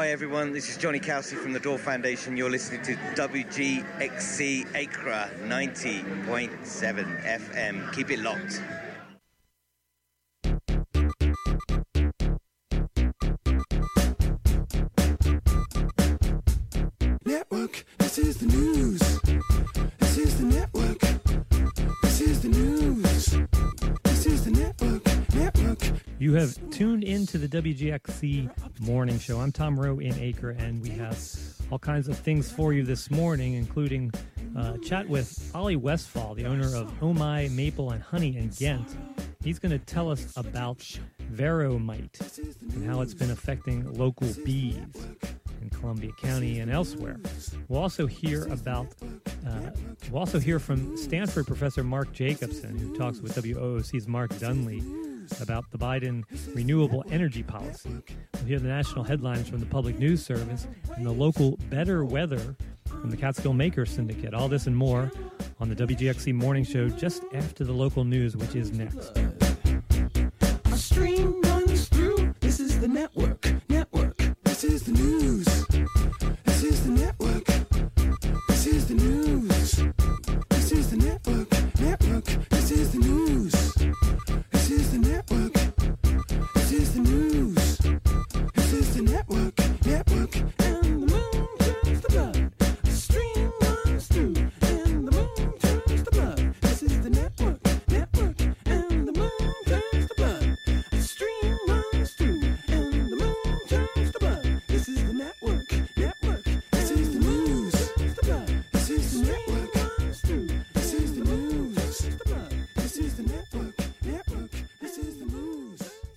Hi everyone, this is Johnny Kelsey from the Door Foundation. You're listening to WGXC Accra 90.7 FM. Keep it locked. Network, this is the news. This is the network. This is the news. This is the network. You have tuned into the WGXC Morning Show. I'm Tom Rowe in Accra, and we have all kinds of things for you this morning, including chat with Ollie Westfall, the owner of Oh My Maple and Honey in Ghent. He's going to tell us about Veromite and how it's been affecting local bees in Columbia County and elsewhere. We'll also hear from Stanford professor Mark Jacobson, who talks with WOOC's Mark Dunley about the Biden renewable energy policy. We'll hear the national headlines from the Public News Service and the local better weather from the Catskill Maker Syndicate. All this and more on the WGXC Morning Show just after the local news, which is next. A stream runs through. This is the network. This is the news. This is the network. This is the news. This is the network. This is the news. This is the network. This is the news. This is the network. And the moon turns to blood. A stream runs through. And the moon turns to blood. This is the network. And the moon turns to blood. A stream runs through. And the moon turns to blood. This is the network. This is the news. This is the network. This is the news. This is the network. This is the news.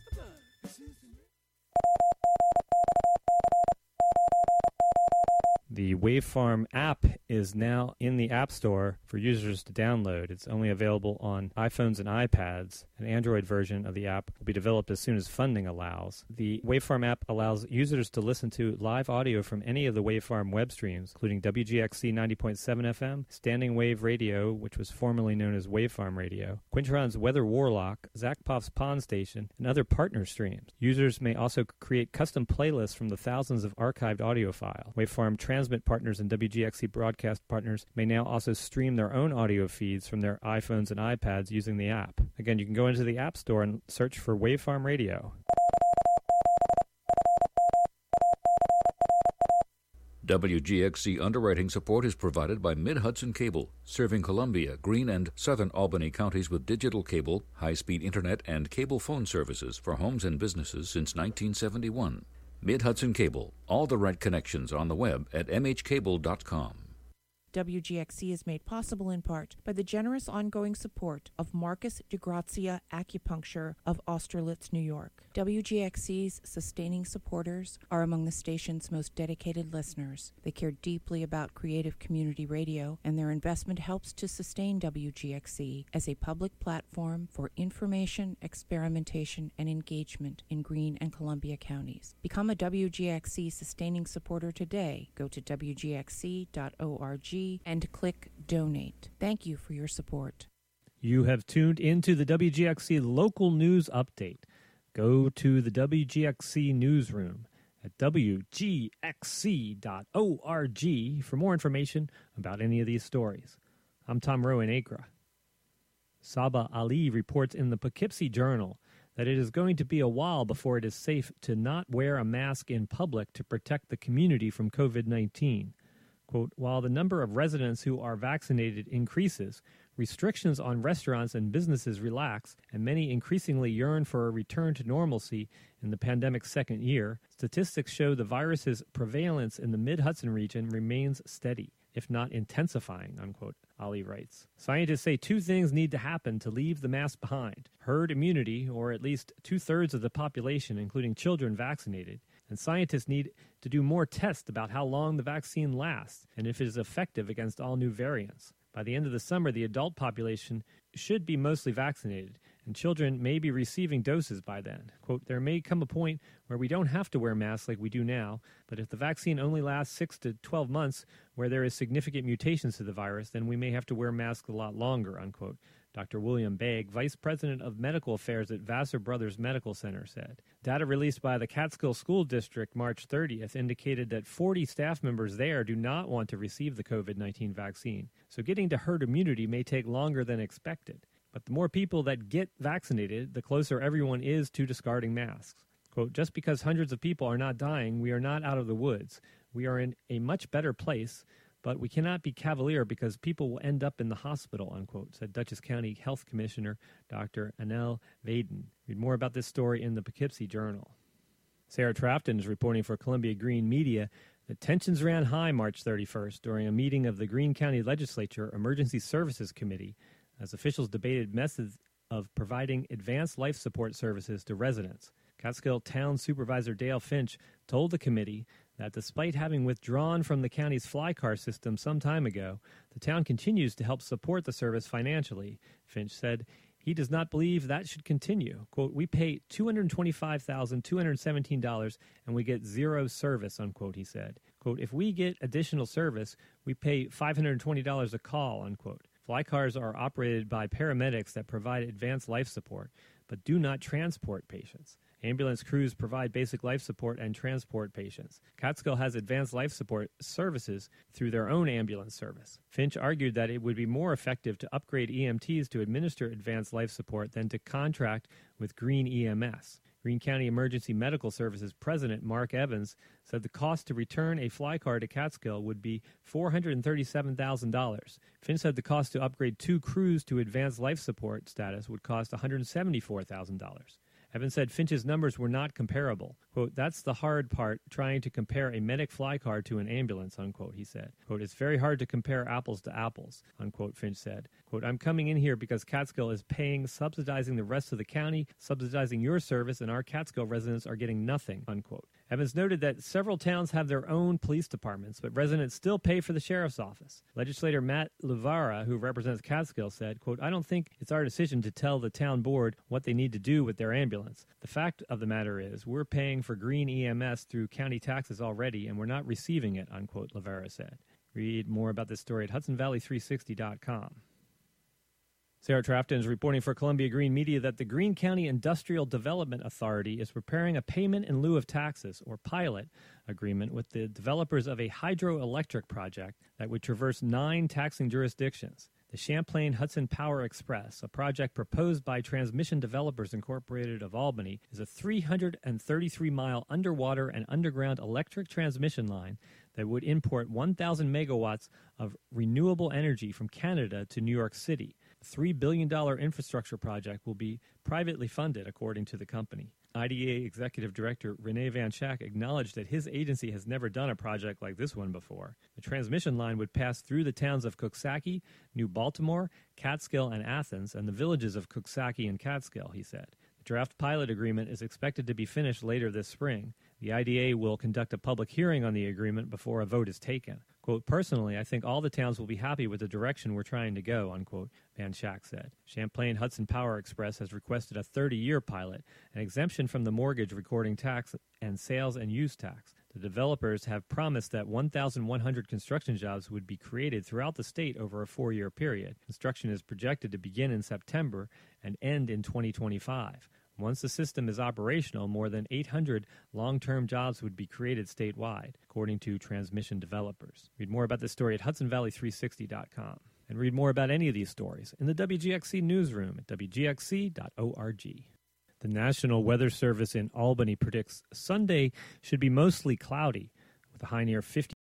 The Wavefarm app is now in the App Store for users to download. It's only available on iPhones and iPads. An Android version of the app will be developed as soon as funding allows. The Wavefarm app allows users to listen to live audio from any of the Wavefarm web streams, including WGXC 90.7 FM, Standing Wave Radio, which was formerly known as Wavefarm Radio, Quintron's Weather Warlock, Zakpov's Pond Station, and other partner streams. Users may also create custom playlists from the thousands of archived audio files. Wavefarm transmit partners and WGXC broadcast partners may now also stream their own audio feeds from their iPhones and iPads using the app. Again, you can go into the App Store and search for Wavefarm Radio. WGXC underwriting support is provided by Mid-Hudson Cable, serving Columbia, Greene, and southern Albany counties with digital cable, high-speed internet, and cable phone services for homes and businesses since 1971. Mid-Hudson Cable, all the right connections on the web at mhcable.com. WGXC is made possible in part by the generous ongoing support of Marcus DeGrazia Acupuncture of Austerlitz, New York. WGXC's sustaining supporters are among the station's most dedicated listeners. They care deeply about creative community radio, and their investment helps to sustain WGXC as a public platform for information, experimentation, and engagement in Greene and Columbia counties. Become a WGXC sustaining supporter today. Go to wgxc.org and click Donate. Thank you for your support. You have tuned into the WGXC Local News Update. Go to the WGXC newsroom at wgxc.org for more information about any of these stories. I'm Tom Rowe in Accra. Saba Ali reports in the Poughkeepsie Journal that it is going to be a while before it is safe to not wear a mask in public to protect the community from COVID-19. Quote, while the number of residents who are vaccinated increases, restrictions on restaurants and businesses relax, and many increasingly yearn for a return to normalcy in the pandemic's second year, statistics show the virus's prevalence in the Mid-Hudson region remains steady, if not intensifying, unquote, Ali writes. Scientists say two things need to happen to leave the mask behind: herd immunity, or at least two-thirds of the population, including children, vaccinated, and scientists need to do more tests about how long the vaccine lasts and if it is effective against all new variants. By the end of the summer, the adult population should be mostly vaccinated, and children may be receiving doses by then. Quote, there may come a point where we don't have to wear masks like we do now, but if the vaccine only lasts 6 to 12 months where there is significant mutations to the virus, then we may have to wear masks a lot longer, unquote, Dr. William Begg, Vice President of Medical Affairs at Vassar Brothers Medical Center, said. Data released by the Catskill School District March 30th indicated that 40 staff members there do not want to receive the COVID-19 vaccine, so getting to herd immunity may take longer than expected. But the more people that get vaccinated, the closer everyone is to discarding masks. Quote, just because hundreds of people are not dying, we are not out of the woods. We are in a much better place, but we cannot be cavalier because people will end up in the hospital, unquote, said Dutchess County Health Commissioner Dr. Anel Vaden. Read more about this story in the Poughkeepsie Journal. Sarah Trafton is reporting for Columbia Green Media that tensions ran high March 31st during a meeting of the Greene County Legislature Emergency Services Committee as officials debated methods of providing advanced life support services to residents. Catskill Town Supervisor Dale Finch told the committee that despite having withdrawn from the county's fly car system some time ago, the town continues to help support the service financially. Finch said he does not believe that should continue. Quote, we pay $225,217 and we get zero service, unquote, he said. Quote, if we get additional service, we pay $520 a call, unquote. Fly cars are operated by paramedics that provide advanced life support, but do not transport patients. Ambulance crews provide basic life support and transport patients. Catskill has advanced life support services through their own ambulance service. Finch argued that it would be more effective to upgrade EMTs to administer advanced life support than to contract with Greene EMS. Greene County Emergency Medical Services President Mark Evans said the cost to return a fly car to Catskill would be $437,000. Finch said the cost to upgrade 2 crews to advanced life support status would cost $174,000. Evans said Finch's numbers were not comparable. Quote, that's the hard part, trying to compare a medic fly car to an ambulance, unquote, he said. Quote, it's very hard to compare apples to apples, unquote, Finch said. Quote, I'm coming in here because Catskill is paying, subsidizing the rest of the county, subsidizing your service, and our Catskill residents are getting nothing, unquote. Evans noted that several towns have their own police departments, but residents still pay for the sheriff's office. Legislator Matt Levara, who represents Catskill, said, quote, I don't think it's our decision to tell the town board what they need to do with their ambulance. The fact of the matter is we're paying for Greene EMS through county taxes already, and we're not receiving it, unquote, Levara said. Read more about this story at HudsonValley360.com. Sarah Trafton is reporting for Columbia Green Media that the Greene County Industrial Development Authority is preparing a payment in lieu of taxes, or pilot, agreement with the developers of a hydroelectric project that would traverse 9 taxing jurisdictions. The Champlain Hudson Power Express, a project proposed by Transmission Developers Incorporated of Albany, is a 333-mile underwater and underground electric transmission line that would import 1,000 megawatts of renewable energy from Canada to New York City. The $3 billion infrastructure project will be privately funded, according to the company. IDA Executive Director Rene Van Schack acknowledged that his agency has never done a project like this one before. The transmission line would pass through the towns of Coxsackie, New Baltimore, Catskill, and Athens, and the villages of Coxsackie and Catskill, he said. The draft pilot agreement is expected to be finished later this spring. The IDA will conduct a public hearing on the agreement before a vote is taken. Quote, personally, I think all the towns will be happy with the direction we're trying to go, unquote, Van Schack said. Champlain Hudson Power Express has requested a 30-year pilot, an exemption from the mortgage recording tax and sales and use tax. The developers have promised that 1,100 construction jobs would be created throughout the state over a 4-year period. Construction is projected to begin in September and end in 2025. Once the system is operational, more than 800 long-term jobs would be created statewide, according to transmission developers. Read more about this story at HudsonValley360.com. And read more about any of these stories in the WGXC newsroom at WGXC.org. The National Weather Service in Albany predicts Sunday should be mostly cloudy, with a high near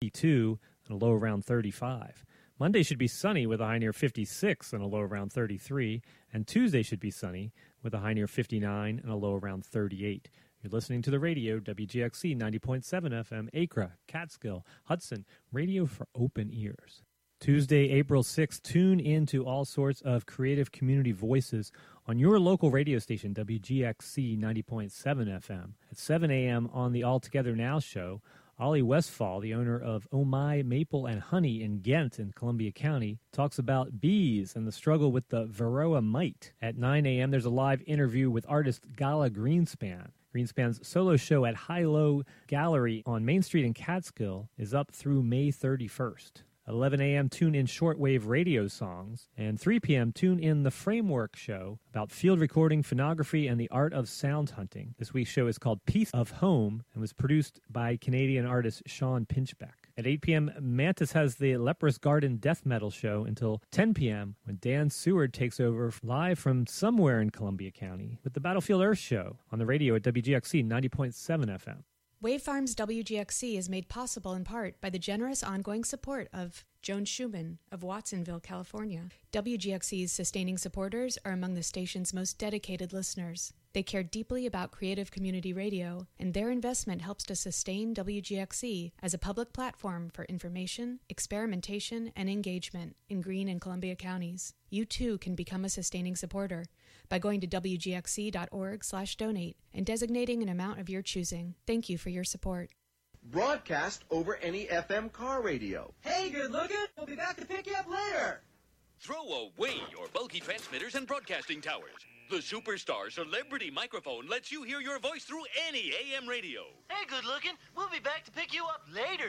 52 and a low around 35. Monday should be sunny with a high near 56 and a low around 33, and Tuesday should be sunny with a high near 59 and a low around 38. You're listening to the radio, WGXC 90.7 FM, Acra, Catskill, Hudson, radio for open ears. Tuesday, April 6th, tune in to all sorts of creative community voices on your local radio station, WGXC 90.7 FM. At 7 a.m. on the All Together Now show, Ollie Westfall, the owner of Oh My Maple and Honey in Ghent in Columbia County, talks about bees and the struggle with the Varroa mite. At 9 a.m., there's a live interview with artist Gala Greenspan. Greenspan's solo show at High Low Gallery on Main Street in Catskill is up through May 31st. 11 a.m., tune in shortwave radio songs. And 3 p.m., tune in the Framework Show about field recording, phonography, and the art of sound hunting. This week's show is called Piece of Home and was produced by Canadian artist Sean Pinchbeck. At 8 p.m., Mantis has the Leprous Garden Death Metal Show until 10 p.m. when Dan Seward takes over live from somewhere in Columbia County with the Battlefield Earth Show on the radio at WGXC 90.7 FM. Wave Farms WGXC is made possible in part by the generous ongoing support of Joan Schumann of Watsonville, California. WGXC's sustaining supporters are among the station's most dedicated listeners. They care deeply about creative community radio, and their investment helps to sustain WGXC as a public platform for information, experimentation, and engagement in Greene and Columbia counties. You too can become a sustaining supporter by going to wgxc.org/donate and designating an amount of your choosing. Thank you for your support. Broadcast over any FM car radio. Hey, good looking. We'll be back to pick you up later. Throw away your bulky transmitters and broadcasting towers. The Superstar Celebrity Microphone lets you hear your voice through any AM radio. Hey, good looking. We'll be back to pick you up later.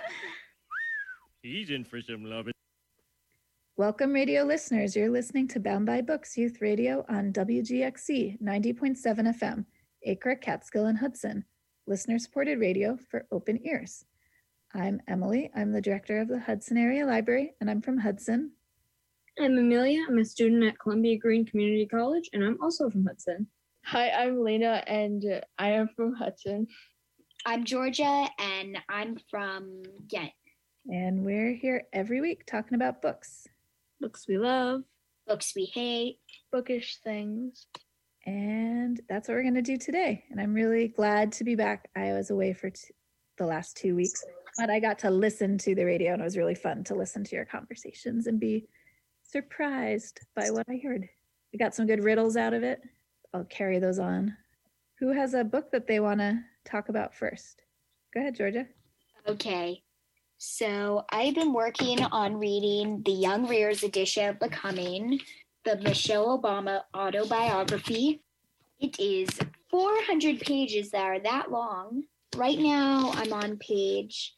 He's in for some loving. Welcome, radio listeners. You're listening to Bound by Books Youth Radio on WGXC 90.7 FM, Acra, Catskill, and Hudson. Listener-supported radio for open ears. I'm Emily. I'm the director of the Hudson Area Library, and I'm from Hudson. I'm Amelia. I'm a student at Columbia Greene Community College, and I'm also from Hudson. Hi, I'm Lena, and I am from Hudson. I'm Georgia, and I'm from Ghent. And we're here every week talking about books. Books we love. Books we hate. Bookish things. And that's what we're going to do today. And I'm really glad to be back. I was away for the last 2 weeks, but I got to listen to the radio, and it was really fun to listen to your conversations and be surprised by what I heard. We got some good riddles out of it. I'll carry those on. Who has a book that they want to talk about first? Go ahead, Georgia. Okay. So I've been working on reading the Young Readers edition of Becoming, the Michelle Obama autobiography. It is 400 pages that are that long. Right now I'm on page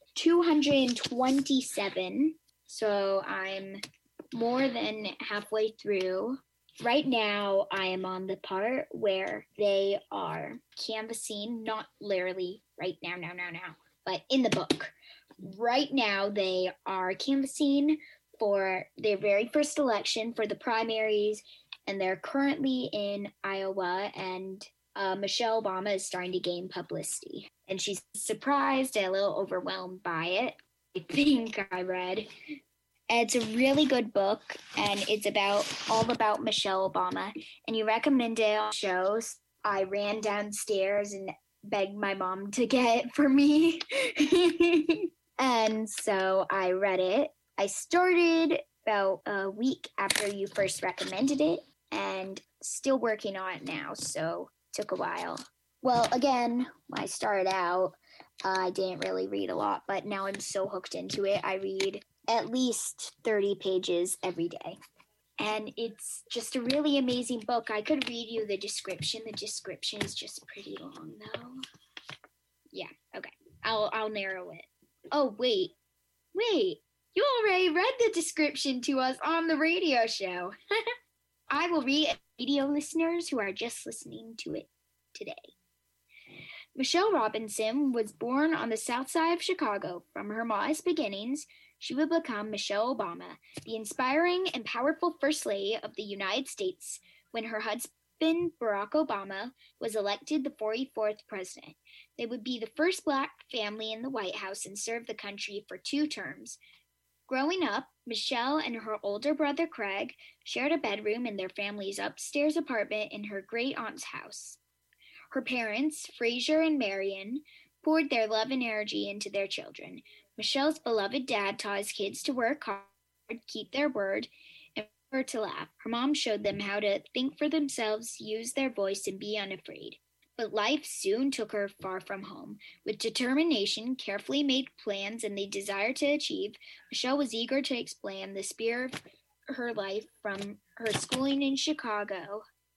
227, so I'm more than halfway through. Right now, I am on the part where they are canvassing, not literally right now, but in the book. Right now, they are canvassing for their very first election for the primaries, and they're currently in Iowa, and Michelle Obama is starting to gain publicity. And she's surprised and a little overwhelmed by it, I think I read. It's a really good book, and it's all about Michelle Obama. And you recommend it on shows. I ran downstairs and begged my mom to get it for me. And so I read it. I started about a week after you first recommended it, and still working on it now, so it took a while. Well, again, when I started out, I didn't really read a lot, but now I'm so hooked into it. I read at least 30 pages every day. And it's just a really amazing book. I could read you the description. The description is just pretty long, though. Yeah, okay. I'll narrow it. Oh, wait. You already read the description to us on the radio show. I will read radio listeners who are just listening to it today. Michelle Robinson was born on the south side of Chicago. From her modest beginnings, she would become Michelle Obama, the inspiring and powerful First Lady of the United States, when her husband, Barack Obama, was elected the 44th president. They would be the first Black family in the White House and serve the country for 2 terms. Growing up, Michelle and her older brother, Craig, shared a bedroom in their family's upstairs apartment in her great-aunt's house. Her parents, Fraser and Marion, poured their love and energy into their children. Michelle's beloved dad taught his kids to work hard, keep their word, and for her to laugh. Her mom showed them how to think for themselves, use their voice, and be unafraid. But life soon took her far from home. With determination, carefully made plans, and the desire to achieve, Michelle was eager to explain the spirit of her life from her schooling in Chicago.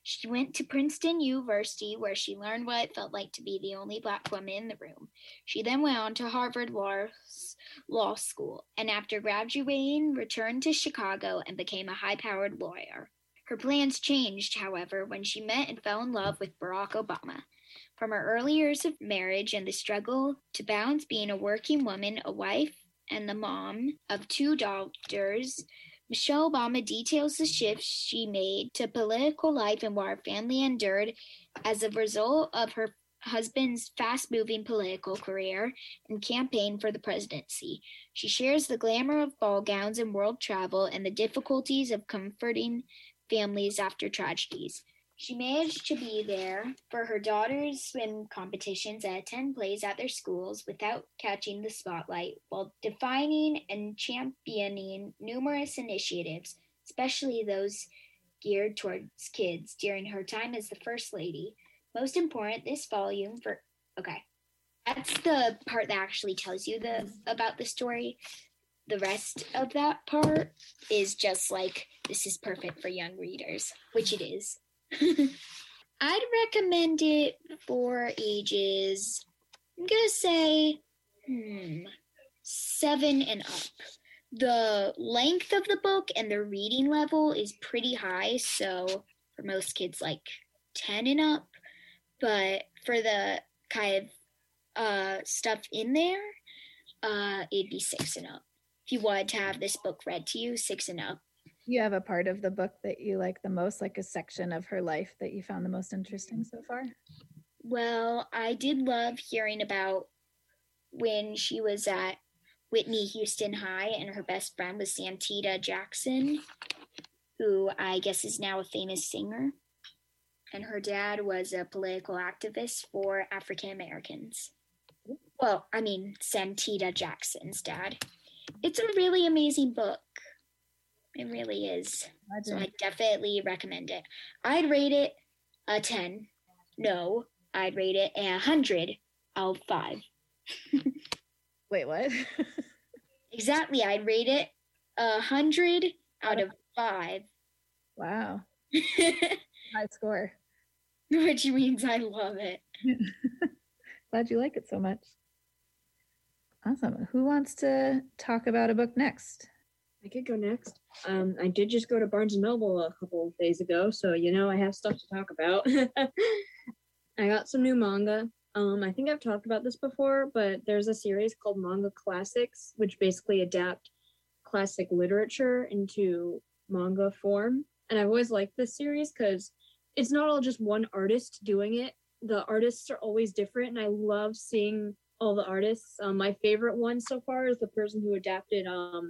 She went to Princeton University, where she learned what it felt like to be the only Black woman in the room. She then went on to Harvard Law School, and after graduating, returned to Chicago and became a high-powered lawyer. Her plans changed, however, when she met and fell in love with Barack Obama. From her early years of marriage and the struggle to balance being a working woman, a wife, and the mom of 2 daughters, Michelle Obama details the shifts she made to political life and what her family endured as a result of her husband's fast-moving political career and campaign for the presidency. She shares the glamour of ball gowns and world travel and the difficulties of comforting families after tragedies. She managed to be there for her daughters' swim competitions and attend plays at their schools without catching the spotlight, while defining and championing numerous initiatives, especially those geared towards kids, during her time as the First Lady. Most important, this volume that's the part that actually tells you about the story. The rest of that part is just like, this is perfect for young readers, which it is. I'd recommend it for ages, I'm gonna say 7 and up. The length of the book and the reading level is pretty high, so for most kids, like 10 and up. But for the kind of stuff in there, it'd be 6 and up. If you wanted to have this book read to you, 6 and up. You have a part of the book that you like the most, like a section of her life that you found the most interesting so far? Well, I did love hearing about when she was at Whitney Houston High and her best friend was Santita Jackson, who I guess is now a famous singer. And her dad was a political activist for African Americans. Well, I mean, Santita Jackson's dad. It's a really amazing book. It really is. So I definitely recommend it. I'd rate it a 10. No, I'd rate it 100 out of 5. Wait, what? Exactly. I'd rate it 100 out of 5. Wow. High score. Which means I love it. Glad you like it so much. Awesome. Who wants to talk about a book next? I could go next. I did just go to Barnes & Noble a couple of days ago, so I have stuff to talk about. I got some new manga. I think I've talked about this before, but there's a series called Manga Classics, which basically adapt classic literature into manga form. And I've always liked this series because it's not all just one artist doing it. The artists are always different, and I love seeing all the artists. My favorite one so far is the person who adapted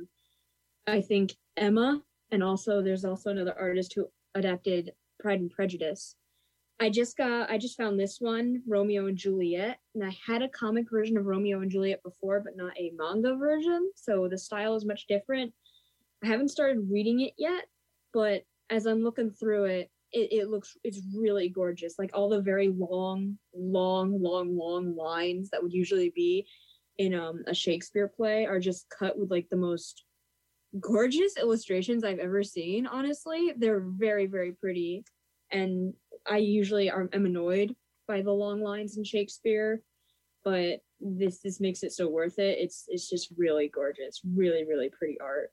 I think Emma, and also there's also another artist who adapted Pride and Prejudice. I just found this one, Romeo and Juliet, and I had a comic version of Romeo and Juliet before, but not a manga version, so the style is much different. I haven't started reading it yet, but as I'm looking through it, it's really gorgeous. Like all the very long lines that would usually be in a Shakespeare play are just cut with like the most gorgeous illustrations I've ever seen. Honestly, they're very, very pretty, and I usually am annoyed by the long lines in Shakespeare, but this makes it so worth it. It's just really gorgeous, really, really pretty art.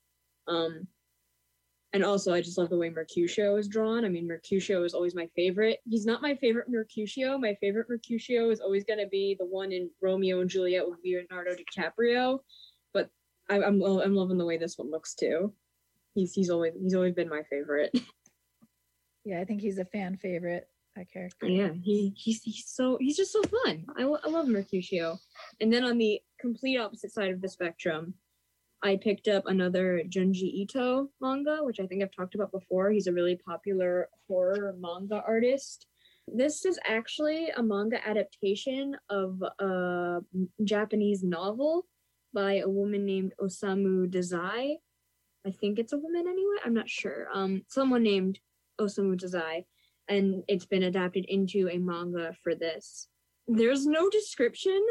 And also I just love the way Mercutio is drawn. I mean, Mercutio is always my favorite. He's not my favorite Mercutio. My favorite Mercutio is always going to be the one in Romeo and Juliet with Leonardo DiCaprio, but I'm loving the way this one looks too. He's always been my favorite. Yeah, I think he's a fan favorite, that character. Yeah, he's just so fun. I love Mercutio. And then on the complete opposite side of the spectrum, I picked up another Junji Ito manga, which I think I've talked about before. He's a really popular horror manga artist. This is actually a manga adaptation of a Japanese novel by a woman named Osamu Dazai. I think it's a woman anyway. I'm not sure. Someone named Osamu Dazai, and it's been adapted into a manga for this. There's no description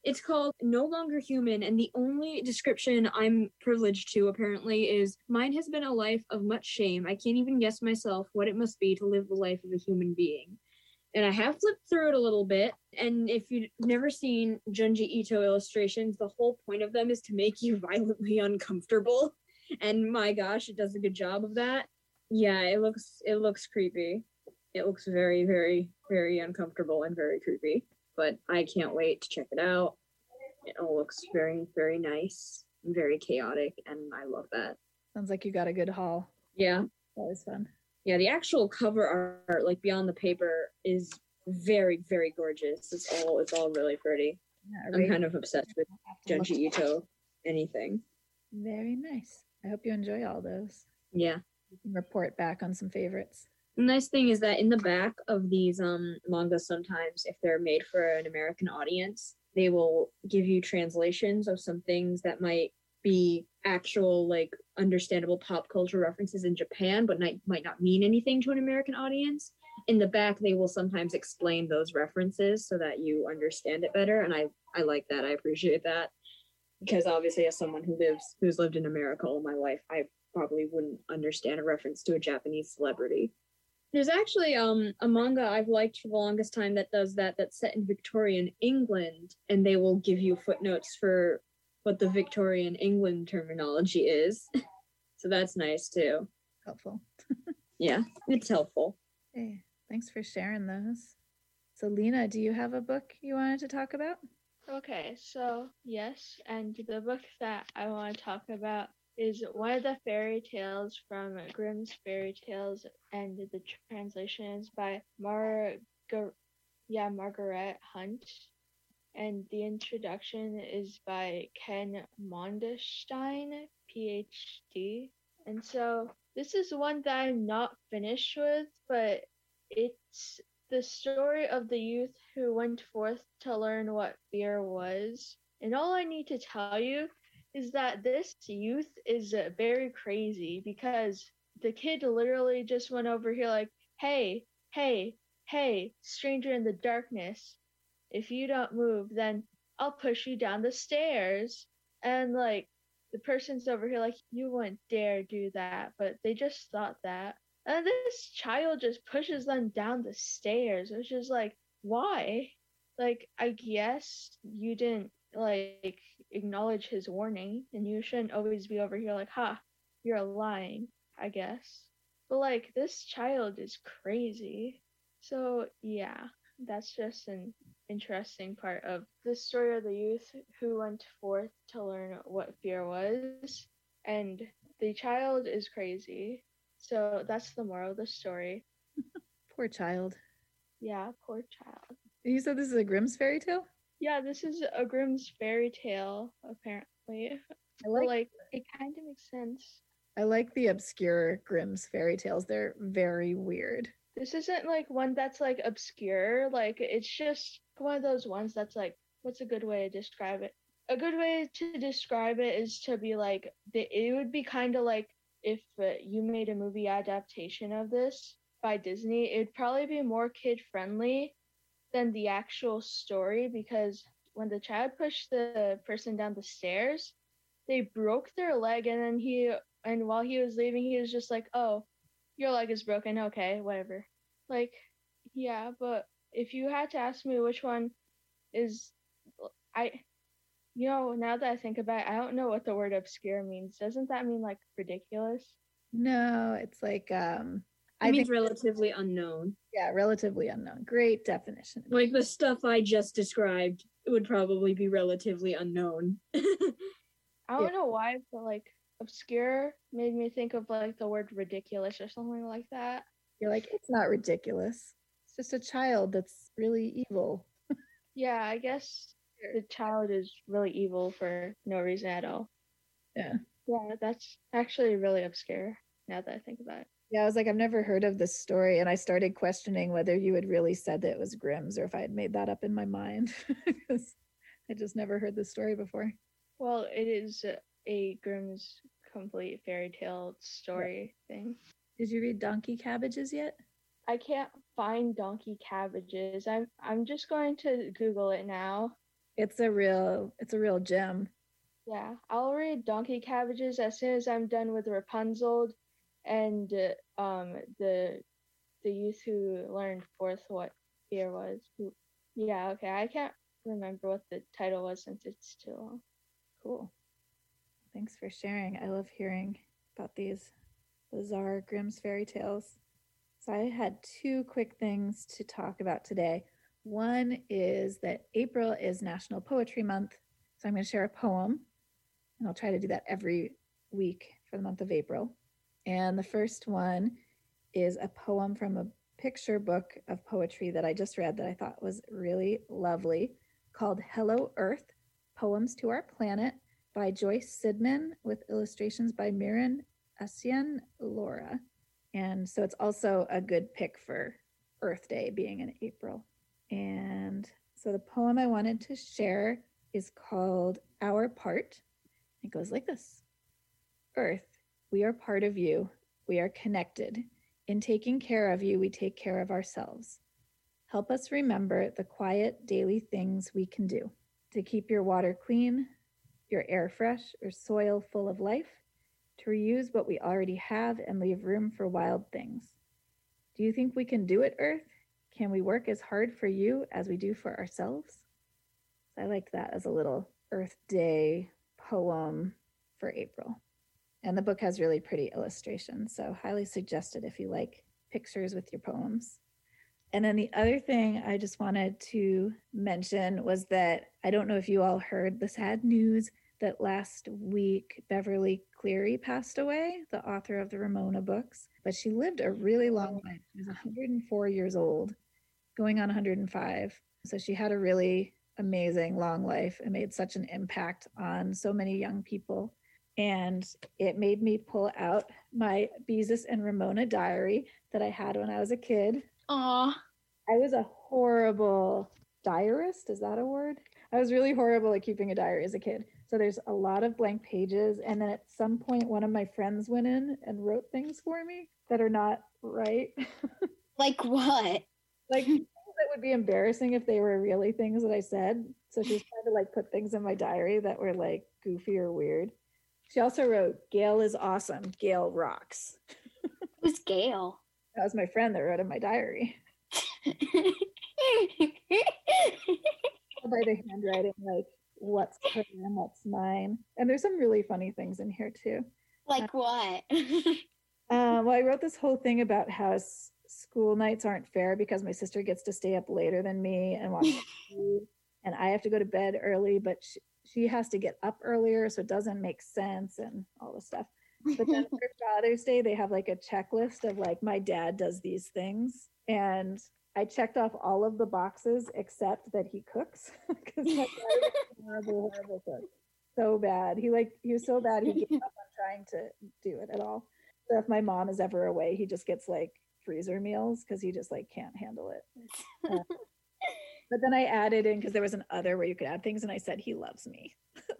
It's called No Longer Human, and the only description I'm privileged to, apparently, is mine has been a life of much shame. I can't even guess myself what it must be to live the life of a human being. And I have flipped through it a little bit, and if you've never seen Junji Ito illustrations, the whole point of them is to make you violently uncomfortable. And my gosh, it does a good job of that. Yeah, it looks creepy. It looks very, very, very uncomfortable and very creepy. But I can't wait to check it out. It all looks very, very nice and very chaotic, and I love that. Sounds like you got a good haul. Yeah. That was fun. Yeah, the actual cover art, like beyond the paper, is very, very gorgeous. It's all really pretty. Yeah, I'm kind of obsessed with Junji Ito. Anything. Very nice. I hope you enjoy all those. Yeah. You can report back on some favorites. The nice thing is that in the back of these mangas, sometimes if they're made for an American audience, they will give you translations of some things that might be actual, like, understandable pop culture references in Japan, but might not mean anything to an American audience. In the back, they will sometimes explain those references so that you understand it better, and I like that. I appreciate that, because obviously, as someone who's lived in America all my life, I probably wouldn't understand a reference to a Japanese celebrity. There's actually a manga I've liked for the longest time that does that, that's set in Victorian England, and they will give you footnotes for what the Victorian England terminology is. So that's nice too. Helpful. Yeah, it's helpful. Hey, thanks for sharing those. So Lena, do you have a book you wanted to talk about? Okay, so yes, and the book that I want to talk about is one of the fairy tales from Grimm's Fairy Tales, and the translation is by Margaret Hunt, and the introduction is by Ken Mondestein, PhD. And so this is one that I'm not finished with, but it's the story of the youth who went forth to learn what fear was. And all I need to tell you is that this youth is very crazy, because the kid literally just went over here like, hey, stranger in the darkness, if you don't move, then I'll push you down the stairs. And like, the person's over here like, you wouldn't dare do that, but they just thought that. And this child just pushes them down the stairs, which is like, why? Like, I guess you didn't like acknowledge his warning, and you shouldn't always be over here like, you're lying, I guess. But like, this child is crazy. So yeah, that's just an interesting part of the story of the youth who went forth to learn what fear was, and the child is crazy. So that's the moral of the story. Poor child. Yeah, poor child. You said this is a Grimm's fairy tale? Yeah, this is a Grimm's fairy tale, apparently. I like it kind of makes sense. I like the obscure Grimm's fairy tales. They're very weird. This isn't like one that's like obscure. Like, it's just one of those ones that's like, what's a good way to describe it? A good way to describe it is to be like, it would be kind of like if you made a movie adaptation of this by Disney. It'd probably be more kid friendly than the actual story, because when the child pushed the person down the stairs, they broke their leg, and while he was leaving, he was just like, oh, your leg is broken, okay, whatever. Like, yeah, but if you had to ask me which one is, now that I think about it, I don't know what the word obscure means. Doesn't that mean like ridiculous? No, it's like It means relatively unknown. Yeah, relatively unknown. Great definition. Like the stuff I just described would probably be relatively unknown. I don't know why, but like obscure made me think of like the word ridiculous or something like that. You're like, it's not ridiculous. It's just a child that's really evil. Yeah, I guess the child is really evil for no reason at all. Yeah. Yeah, that's actually really obscure now that I think about it. Yeah, I was like, I've never heard of this story, and I started questioning whether you had really said that it was Grimm's or if I had made that up in my mind, because I just never heard this story before. Well, it is a Grimm's complete fairy tale story thing. Did you read Donkey Cabbages yet? I can't find Donkey Cabbages. I'm just going to Google it now. It's a real gem. Yeah, I'll read Donkey Cabbages as soon as I'm done with Rapunzel and the youth who learned fourth what fear was. Yeah, okay. I can't remember what the title was since it's too long. Cool. Thanks for sharing. I love hearing about these bizarre Grimm's fairy tales. So I had two quick things to talk about today. One is that April is National Poetry Month. So I'm going to share a poem, and I'll try to do that every week for the month of April. And the first one is a poem from a picture book of poetry that I just read that I thought was really lovely, called Hello Earth, Poems to Our Planet by Joyce Sidman, with illustrations by Miran Asian Laura. And so it's also a good pick for Earth Day being in April. And so the poem I wanted to share is called Our Part. It goes like this. Earth, we are part of you. We are connected. In taking care of you, we take care of ourselves. Help us remember the quiet daily things we can do to keep your water clean, your air fresh, your soil full of life, to reuse what we already have and leave room for wild things. Do you think we can do it, Earth? Can we work as hard for you as we do for ourselves? I liked that as a little Earth Day poem for April. And the book has really pretty illustrations, so highly suggested if you like pictures with your poems. And then the other thing I just wanted to mention was that I don't know if you all heard the sad news that last week Beverly Cleary passed away, the author of the Ramona books. But she lived a really long life. She was 104 years old, going on 105. So she had a really amazing long life and made such an impact on so many young people. And it made me pull out my Beezus and Ramona diary that I had when I was a kid. Aw. I was a horrible diarist. Is that a word? I was really horrible at keeping a diary as a kid. So there's a lot of blank pages. And then at some point, one of my friends went in and wrote things for me that are not right. Like what? Like things that would be embarrassing if they were really things that I said. So she was trying to like put things in my diary that were like goofy or weird. She also wrote, Gail is awesome. Gail rocks. Who's Gail? That was my friend that wrote in my diary. By the handwriting, like what's her and what's mine. And there's some really funny things in here too. Like what? Well, I wrote this whole thing about how school nights aren't fair because my sister gets to stay up later than me and watch TV, and I have to go to bed early, but she has to get up earlier, so it doesn't make sense and all this stuff. But then for Father's Day, they have like a checklist of like, my dad does these things. And I checked off all of the boxes except that he cooks, because my dad is a horrible, horrible cook. So bad. He was so bad he gave up on trying to do it at all. So if my mom is ever away, he just gets like freezer meals because he just like can't handle it. But then I added in, because there was an other where you could add things, and I said he loves me.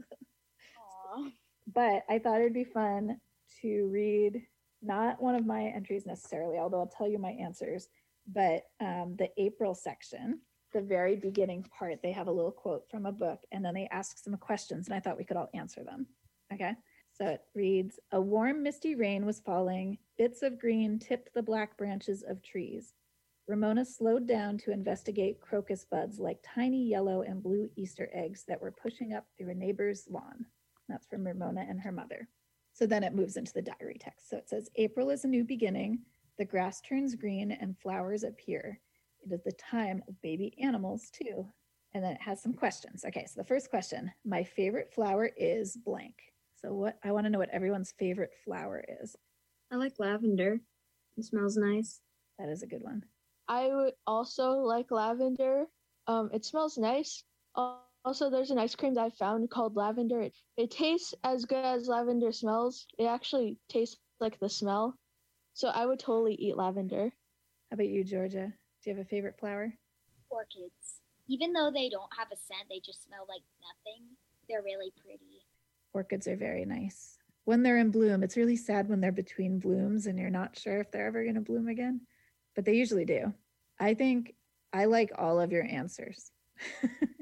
But I thought it'd be fun to read not one of my entries necessarily, although I'll tell you my answers, but the April section, the very beginning part, they have a little quote from a book, and then they ask some questions, and I thought we could all answer them. Okay, so it reads, a warm misty rain was falling, bits of green tipped the black branches of trees. Ramona slowed down to investigate crocus buds like tiny yellow and blue Easter eggs that were pushing up through a neighbor's lawn. That's from Ramona and her mother. So then it moves into the diary text. So it says, April is a new beginning. The grass turns green and flowers appear. It is the time of baby animals too. And then it has some questions. Okay, so the first question, my favorite flower is blank. So I want to know what everyone's favorite flower is. I like lavender. It smells nice. That is a good one. I would also like lavender. It smells nice. Also, there's an ice cream that I found called lavender. It tastes as good as lavender smells. It actually tastes like the smell. So I would totally eat lavender. How about you, Georgia? Do you have a favorite flower? Orchids. Even though they don't have a scent, they just smell like nothing. They're really pretty. Orchids are very nice. When they're in bloom, it's really sad when they're between blooms and you're not sure if they're ever going to bloom again. But they usually do. I think I like all of your answers.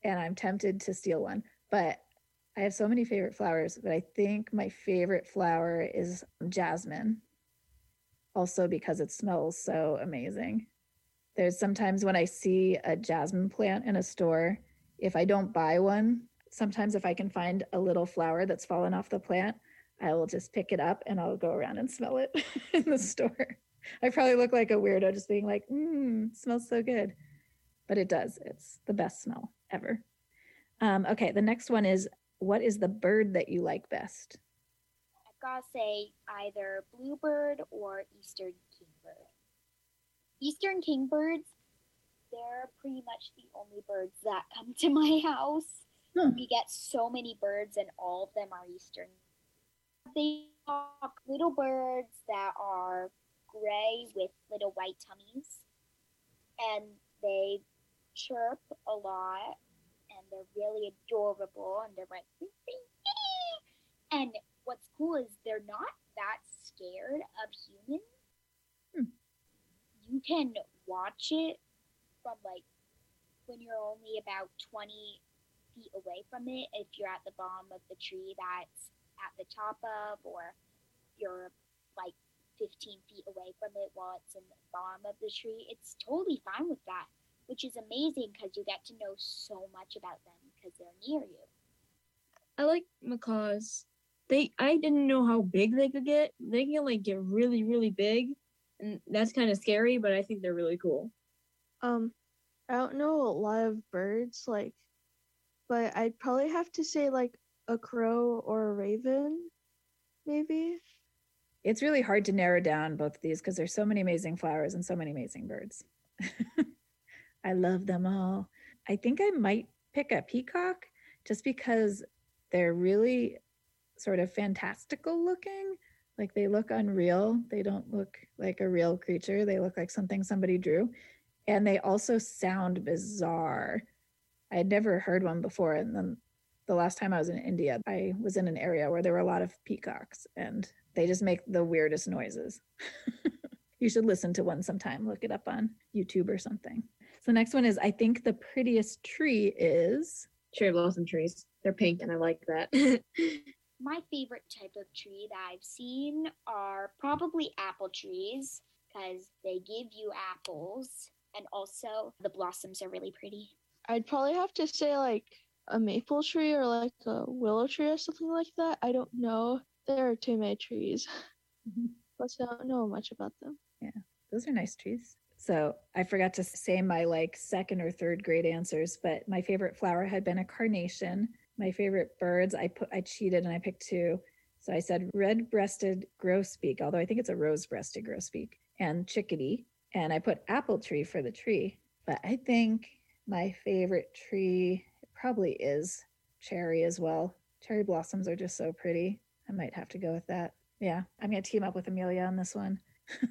and I'm tempted to steal one. But I have so many favorite flowers, but I think my favorite flower is jasmine. Also because it smells so amazing. There's sometimes when I see a jasmine plant in a store, if I don't buy one, sometimes if I can find a little flower that's fallen off the plant, I will just pick it up and I'll go around and smell it in the store. I probably look like a weirdo just being like, smells so good. But it does. It's the best smell ever. Okay, the next one is, what is the bird that you like best? I've got to say either bluebird or eastern kingbird. Eastern kingbirds, they're pretty much the only birds that come to my house. We get so many birds and all of them are eastern. They are little birds that are gray with little white tummies, and they chirp a lot, and they're really adorable, and they're like, and what's cool is they're not that scared of humans. You can watch it from like when you're only about 20 feet away from it, if you're at the bottom of the tree that's at the top of, or you're like 15 feet away from it while it's in the bottom of the tree. It's totally fine with that, which is amazing because you get to know so much about them because they're near you. I like macaws. I didn't know how big they could get. They can like get really, really big, and that's kind of scary, but I think they're really cool. I don't know a lot of birds, but I'd probably have to say like a crow or a raven, maybe. It's really hard to narrow down both of these because there's so many amazing flowers and so many amazing birds. I love them all. I think I might pick a peacock just because they're really sort of fantastical looking. Like they look unreal. They don't look like a real creature. They look like something somebody drew. And they also sound bizarre. I had never heard one before. And then the last time I was in India, I was in an area where there were a lot of peacocks and they just make the weirdest noises. You should listen to one sometime. Look it up on YouTube or something. So the next one is, I think the prettiest tree is... Cherry blossom trees. They're pink and I like that. My favorite type of tree that I've seen are probably apple trees because they give you apples, and also the blossoms are really pretty. I'd probably have to say like a maple tree or like a willow tree or something like that. I don't know. There are too many trees. Plus I don't know much about them. Yeah, those are nice trees. So I forgot to say my like second or third grade answers, but my favorite flower had been a carnation. My favorite birds, I cheated and I picked two. So I said red-breasted grosbeak, although I think it's a rose-breasted grosbeak, and chickadee. And I put apple tree for the tree. But I think my favorite tree probably is cherry as well. Cherry blossoms are just so pretty. I might have to go with that. Yeah, I'm going to team up with Amelia on this one.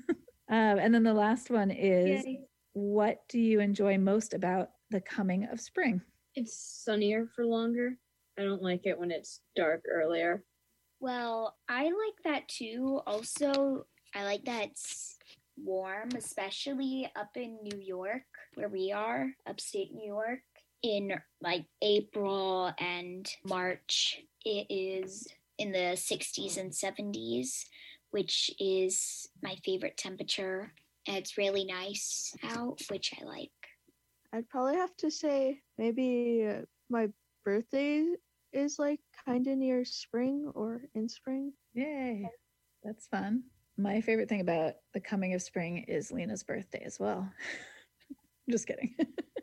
And then the last one is, Yay. What do you enjoy most about the coming of spring? It's sunnier for longer. I don't like it when it's dark earlier. Well, I like that too. Also, I like that it's warm, especially up in New York, where we are, upstate New York. In like April and March, it is in the 60s and 70s, which is my favorite temperature. And it's really nice out, which I like. I'd probably have to say maybe my birthday is like kind of near spring or in spring. Yay, that's fun. My favorite thing about the coming of spring is Lena's birthday as well. I'm just kidding.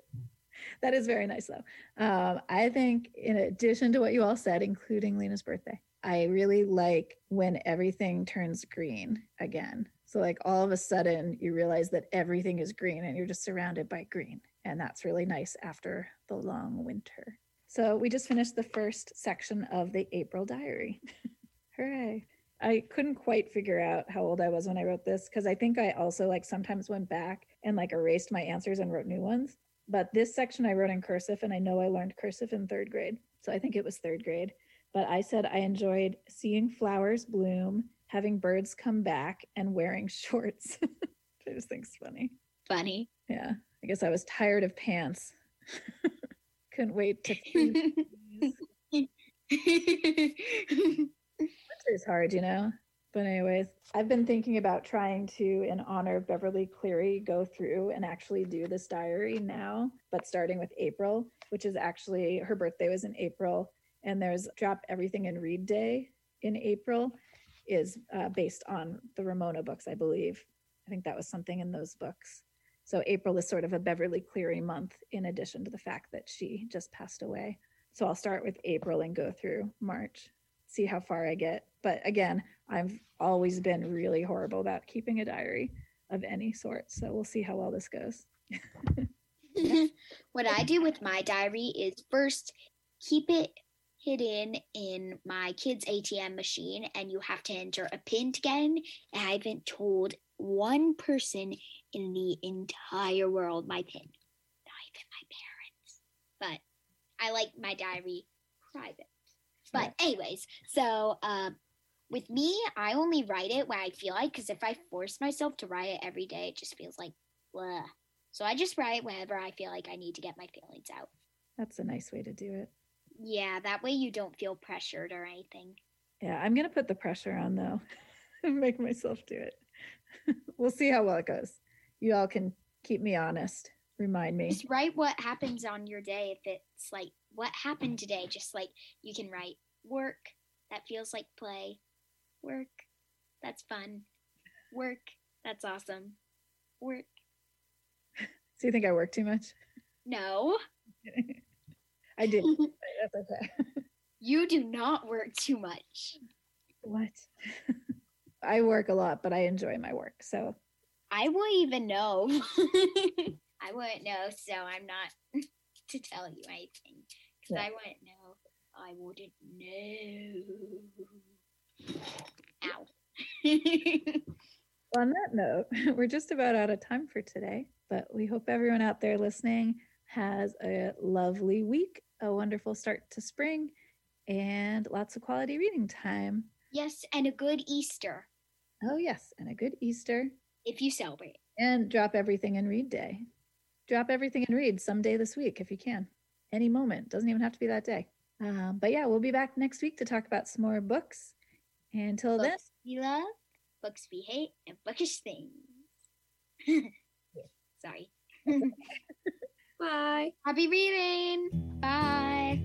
That is very nice though. I think in addition to what you all said, including Lena's birthday, I really like when everything turns green again. So like all of a sudden you realize that everything is green and you're just surrounded by green. And that's really nice after the long winter. So we just finished the first section of the April diary. Hooray. I couldn't quite figure out how old I was when I wrote this because I think I also like sometimes went back and like erased my answers and wrote new ones. But this section I wrote in cursive, and I know I learned cursive in third grade. So I think it was third grade. But I said I enjoyed seeing flowers bloom, having birds come back, and wearing shorts. I just think it's funny. Funny. Yeah. I guess I was tired of pants Couldn't wait to Winter's hard, you know. But anyways, I've been thinking about trying to, in honor of Beverly Cleary, go through and actually do this diary now, but starting with April, which is actually, her birthday was in April, and there's Drop Everything and Read Day in April, is based on the Ramona books, I believe. I think that was something in those books. So April is sort of a Beverly Cleary month, in addition to the fact that she just passed away. So I'll start with April and go through March, see how far I get. But again, I've always been really horrible about keeping a diary of any sort. So we'll see how well this goes. What I do with my diary is first keep it hidden in my kid's ATM machine, and you have to enter a PIN to get in. And I haven't told one person in the entire world my PIN, not even my parents. But I like my diary private. But anyways, so with me, I only write it when I feel like, because if I force myself to write it every day, it just feels like blah. So I just write whenever I feel like I need to get my feelings out. That's a nice way to do it. Yeah, that way you don't feel pressured or anything. Yeah, I'm going to put the pressure on, though, and make myself do it. We'll see how well it goes. You all can keep me honest. Remind me. Just write what happens on your day. If it's like, what happened today? Just like, you can write work. That feels like play. Work. That's fun. Work. That's awesome. Work. So you think I work too much? No. I do. That's okay. You do not work too much. What? I work a lot, but I enjoy my work. So I won't even know. I wouldn't know, so I'm not to tell you anything. Because I wouldn't know. I wouldn't know. Ow. On that note, we're just about out of time for today, but we hope everyone out there listening has a lovely week, a wonderful start to spring, and lots of quality reading time. Yes, and a good Easter. Oh, yes, and a good Easter. If you celebrate. And Drop Everything and Read Day. Drop everything and read someday this week if you can. Any moment. Doesn't even have to be that day. But yeah, we'll be back next week to talk about some more books. Until then. Books we love, books we hate, and bookish things. Sorry. Bye. Happy reading. Bye.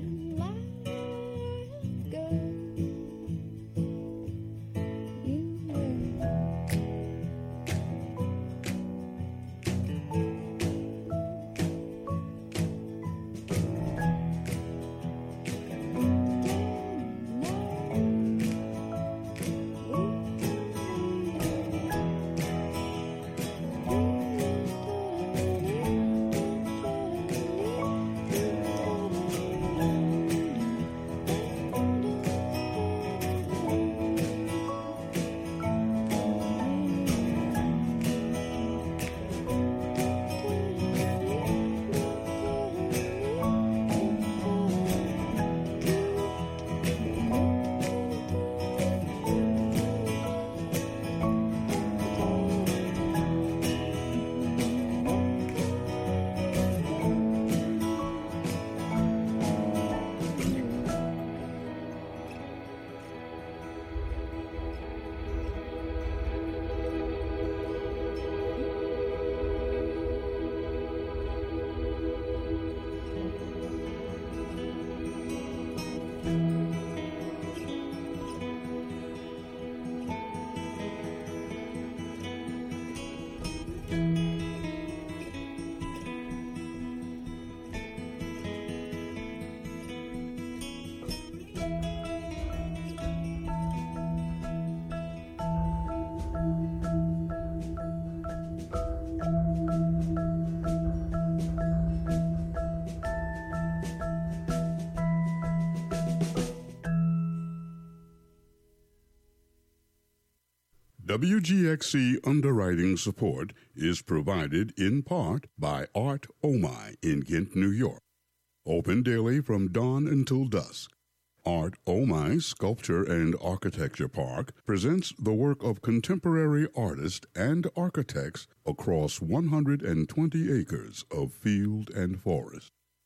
WGXC underwriting support is provided in part by Art Omai in Ghent, New York. Open daily from dawn until dusk. Art Omai Sculpture and Architecture Park presents the work of contemporary artists and architects across 120 acres of field and forest.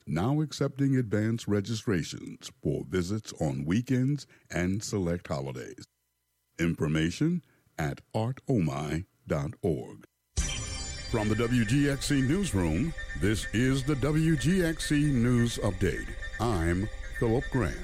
now accepting advance registrations for visits on weekends and select holidays. Information at artomai.org. From the WGXC Newsroom, this is the WGXC News Update. I'm Philip Grant.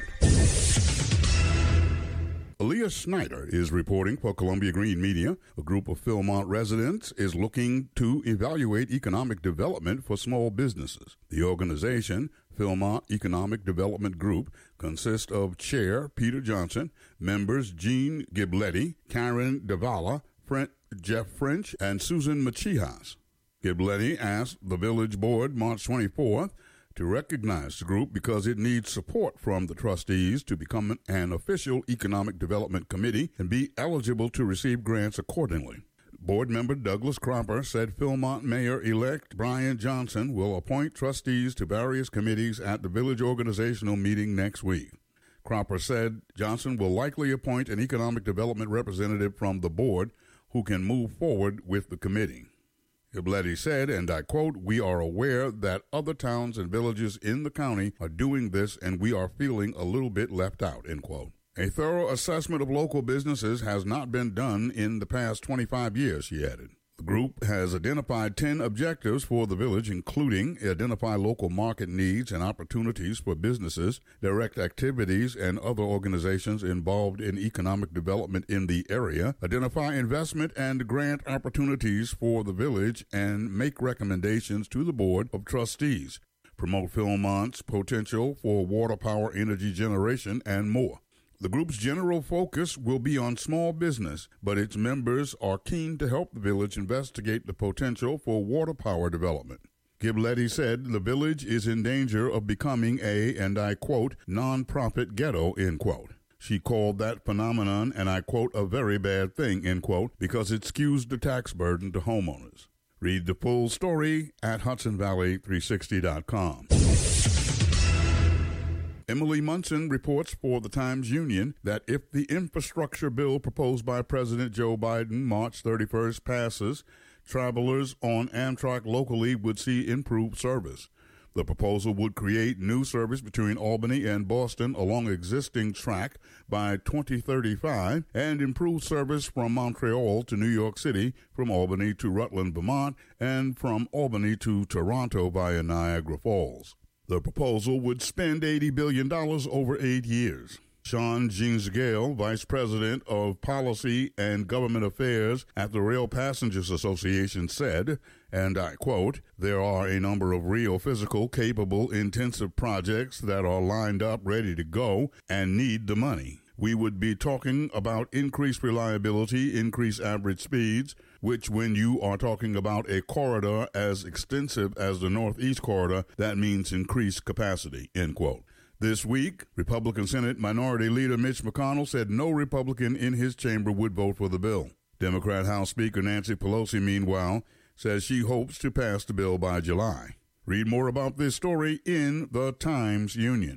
Aaliyah Schneider is reporting for Columbia Green Media. A group of Philmont residents is looking to evaluate economic development for small businesses. The organization, Philmont Economic Development Group, consists of Chair Peter Johnson, members Jean Gibletti, Karen Davala, Jeff French, and Susan Machijas. Gibletti asked the village board March 24th to recognize the group because it needs support from the trustees to become an official economic development committee and be eligible to receive grants accordingly. Board member Douglas Cropper said Philmont Mayor-elect Brian Johnson will appoint trustees to various committees at the village organizational meeting next week. Cropper said Johnson will likely appoint an economic development representative from the board who can move forward with the committee. Gibletti said, and I quote, "We are aware that other towns and villages in the county are doing this, and we are feeling a little bit left out," end quote. A thorough assessment of local businesses has not been done in the past 25 years, she added. The group has identified 10 objectives for the village, including identify local market needs and opportunities for businesses, direct activities and other organizations involved in economic development in the area, identify investment and grant opportunities for the village, and make recommendations to the Board of Trustees, promote Philmont's potential for water power energy generation, and more. The group's general focus will be on small business, but its members are keen to help the village investigate the potential for water power development. Gibletti said the village is in danger of becoming a, and I quote, non-profit ghetto, end quote. She called that phenomenon, and I quote, a very bad thing, end quote, because it skews the tax burden to homeowners. Read the full story at HudsonValley360.com. Emily Munson reports for the Times-Union that if the infrastructure bill proposed by President Joe Biden March 31st passes, travelers on Amtrak locally would see improved service. The proposal would create new service between Albany and Boston along existing track by 2035 and improve service from Montreal to New York City, from Albany to Rutland, Vermont, and from Albany to Toronto via Niagara Falls. The proposal would spend $80 billion over 8 years. Sean Jeansgale, Vice President of Policy and Government Affairs at the Rail Passengers Association, said, and I quote, "There are a number of real, physical, capable, intensive projects that are lined up, ready to go, and need the money. We would be talking about increased reliability, increased average speeds, which when you are talking about a corridor as extensive as the Northeast Corridor, that means increased capacity," end quote. This week, Republican Senate Minority Leader Mitch McConnell said no Republican in his chamber would vote for the bill. Democrat House Speaker Nancy Pelosi, meanwhile, says she hopes to pass the bill by July. Read more about this story in the Times-Union.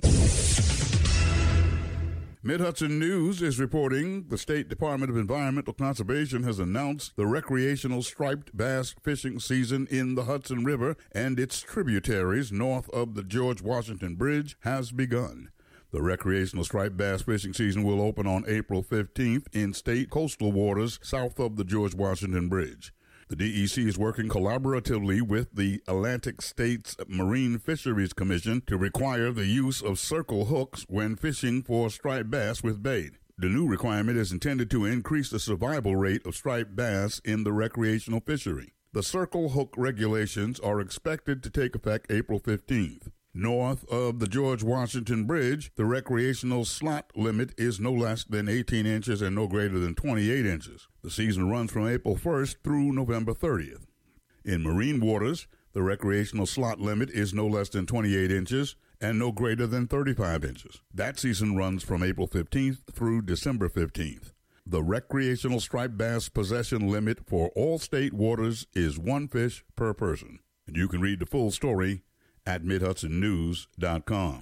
Mid-Hudson News is reporting the State Department of Environmental Conservation has announced the recreational striped bass fishing season in the Hudson River and its tributaries north of the George Washington Bridge has begun. The recreational striped bass fishing season will open on April 15th in state coastal waters south of the George Washington Bridge. The DEC is working collaboratively with the Atlantic States Marine Fisheries Commission to require the use of circle hooks when fishing for striped bass with bait. The new requirement is intended to increase the survival rate of striped bass in the recreational fishery. The circle hook regulations are expected to take effect April 15th. North of the George Washington Bridge, the recreational slot limit is no less than 18 inches and no greater than 28 inches. The season runs from April 1st through November 30th. In marine waters, the recreational slot limit is no less than 28 inches and no greater than 35 inches. That season runs from April 15th through December 15th. The recreational striped bass possession limit for all state waters is 1 fish per person. And you can read the full story at MidHudsonNews.com.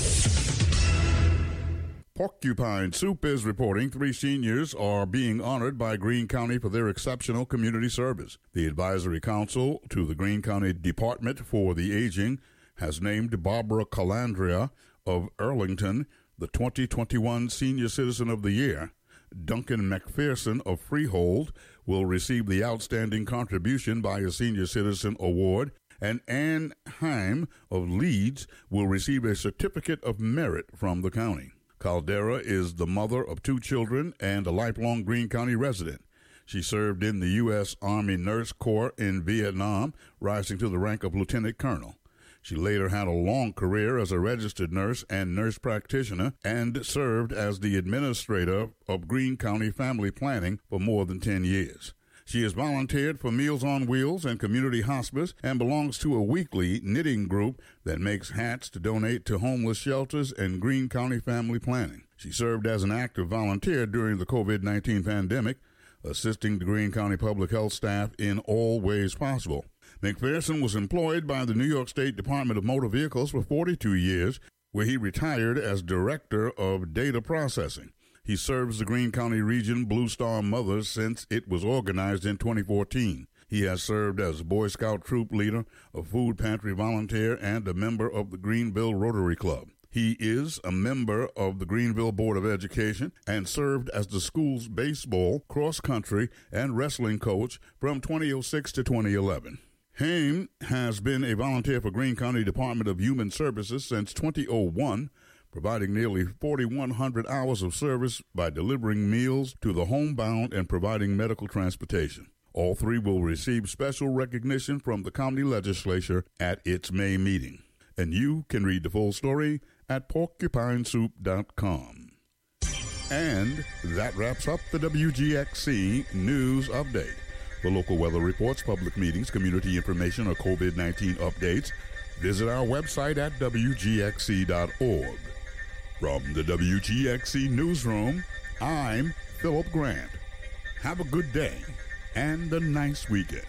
Porcupine Soup is reporting 3 seniors are being honored by Greene County for their exceptional community service. The Advisory Council to the Greene County Department for the Aging has named Barbara Calandria of Earlington the 2021 Senior Citizen of the Year. Duncan McPherson of Freehold will receive the Outstanding Contribution by a Senior Citizen Award, and Ann Heim of Leeds will receive a Certificate of Merit from the county. Caldera is the mother of 2 children and a lifelong Greene County resident. She served in the U.S. Army Nurse Corps in Vietnam, rising to the rank of lieutenant colonel. She later had a long career as a registered nurse and nurse practitioner and served as the administrator of Greene County Family Planning for more than 10 years. She has volunteered for Meals on Wheels and Community Hospice and belongs to a weekly knitting group that makes hats to donate to homeless shelters and Greene County Family Planning. She served as an active volunteer during the COVID-19 pandemic, assisting the Greene County Public Health staff in all ways possible. McPherson was employed by the New York State Department of Motor Vehicles for 42 years, where he retired as Director of Data Processing. He serves the Greene County Region Blue Star Mothers since it was organized in 2014. He has served as Boy Scout troop leader, a food pantry volunteer, and a member of the Greenville Rotary Club. He is a member of the Greenville Board of Education and served as the school's baseball, cross-country, and wrestling coach from 2006 to 2011. Haim has been a volunteer for Greene County Department of Human Services since 2001, providing nearly 4,100 hours of service by delivering meals to the homebound and providing medical transportation. All 3 will receive special recognition from the county legislature at its May meeting. And you can read the full story at porcupinesoup.com. And that wraps up the WGXC News Update. For local weather reports, public meetings, community information, or COVID-19 updates, visit our website at WGXC.org. From the WGXC Newsroom, I'm Philip Grant. Have a good day and a nice weekend.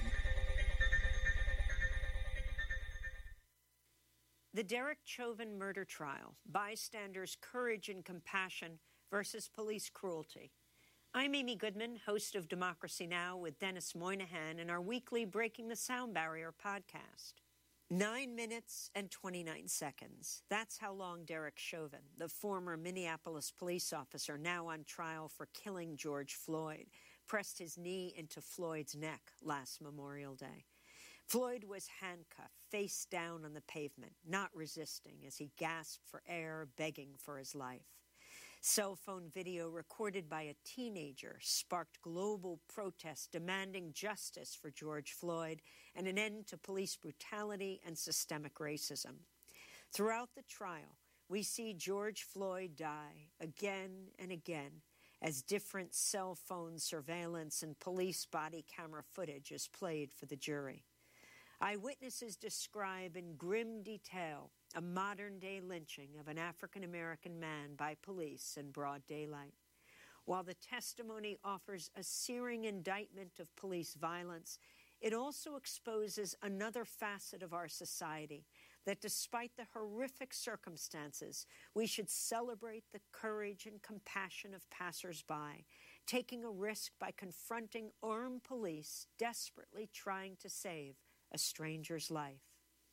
The Derek Chauvin murder trial, bystanders' courage and compassion versus police cruelty. I'm Amy Goodman, host of Democracy Now! With Dennis Moynihan in our weekly Breaking the Sound Barrier podcast. 9 minutes and 29 seconds. That's how long Derek Chauvin, the former Minneapolis police officer now on trial for killing George Floyd, pressed his knee into Floyd's neck last Memorial Day. Floyd was handcuffed, face down on the pavement, not resisting as he gasped for air, begging for his life. Cell phone video recorded by a teenager sparked global protests demanding justice for George Floyd and an end to police brutality and systemic racism. Throughout the trial, we see George Floyd die again and again as different cell phone surveillance and police body camera footage is played for the jury. Eyewitnesses describe in grim detail a modern-day lynching of an African-American man by police in broad daylight. While the testimony offers a searing indictment of police violence, it also exposes another facet of our society, that despite the horrific circumstances, we should celebrate the courage and compassion of passers-by, taking a risk by confronting armed police desperately trying to save a stranger's life.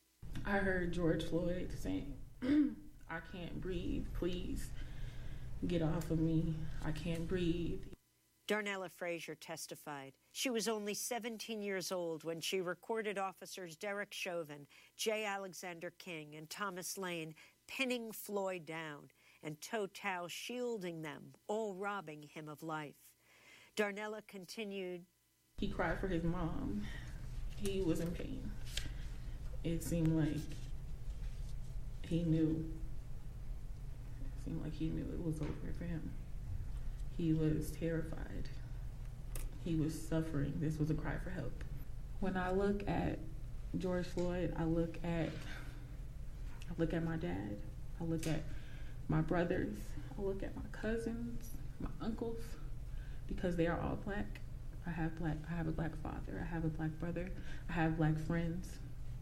I heard George Floyd saying, "I can't breathe, please get off of me, I can't breathe." Darnella Frazier testified. She was only 17 years old when she recorded officers Derek Chauvin, J. Alexander King, and Thomas Lane pinning Floyd down and Total shielding them, all robbing him of life. Darnella continued, "He cried for his mom. He was in pain. It seemed like he knew. It seemed like he knew it was over for him. He was terrified. He was suffering. This was a cry for help." When I look at George Floyd, I look at my dad. I look at my brothers. I look at my cousins, my uncles, because they are all black. I have a black father. I have a black brother. I have black friends.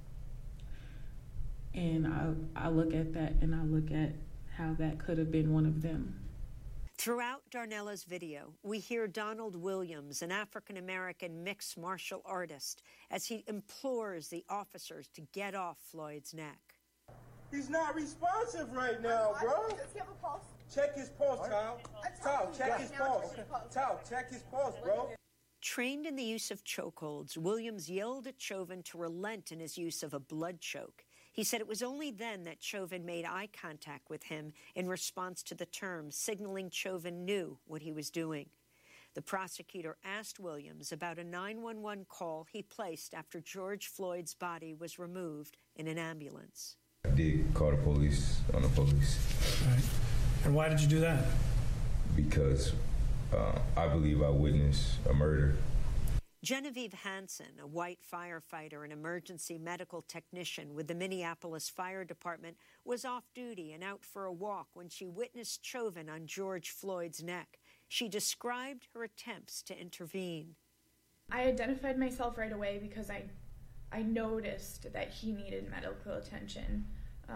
And I look at that and I look at how that could have been one of them. Throughout Darnella's video, we hear Donald Williams, an African-American mixed martial artist, as he implores the officers to get off Floyd's neck. He's not responsive right now, bro. Does he have a pulse? Check his pulse, Tal. Tal, check his pulse. Tal, check his pulse, bro. Trained in the use of chokeholds, Williams yelled at Chauvin to relent in his use of a blood choke. He said it was only then that Chauvin made eye contact with him in response to the term, signaling Chauvin knew what he was doing. The prosecutor asked Williams about a 911 call he placed after George Floyd's body was removed in an ambulance. I did call the police on the police. Right. And why did you do that? Because I believe I witnessed a murder. Genevieve Hansen, a white firefighter and emergency medical technician with the Minneapolis Fire Department, was off duty and out for a walk when she witnessed Chauvin on George Floyd's neck. She described her attempts to intervene. I identified myself right away because I noticed that he needed medical attention.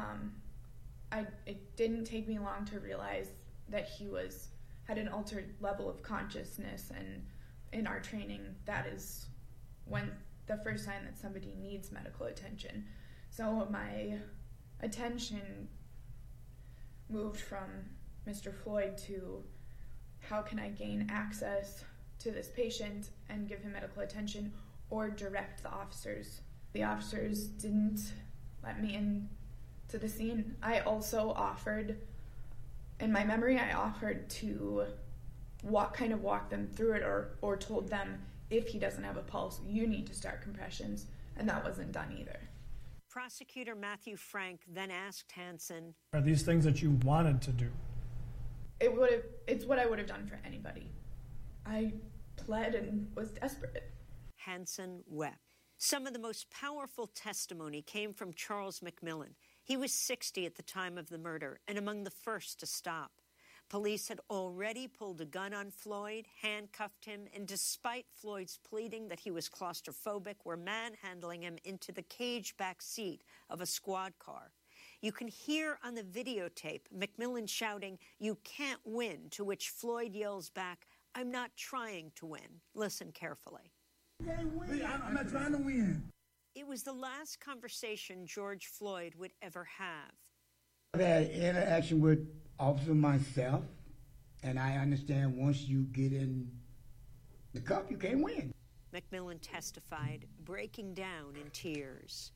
It didn't take me long to realize that he had an altered level of consciousness, and in our training, that is when the first sign that somebody needs medical attention. So my attention moved from Mr. Floyd to how can I gain access to this patient and give him medical attention or direct the officers. The officers didn't let me in to the scene. I also offered, in my memory, to walk them through it or told them, if he doesn't have a pulse, you need to start compressions, and that wasn't done either. Prosecutor Matthew Frank then asked Hansen, Are these things that you wanted to do? It's what I would have done for anybody. I pled and was desperate. Hansen wept. Some of the most powerful testimony came from Charles McMillan. He was 60 at the time of the murder and among the first to stop. Police had already pulled a gun on Floyd, handcuffed him, and despite Floyd's pleading that he was claustrophobic, were manhandling him into the cage back seat of a squad car. You can hear on the videotape McMillan shouting, "You can't win," to which Floyd yells back, "I'm not trying to win." Listen carefully. I'm not trying to win. It was the last conversation George Floyd would ever have. I've had interaction with officer myself, and I understand once you get in the cup, you can't win. McMillan testified, breaking down in tears.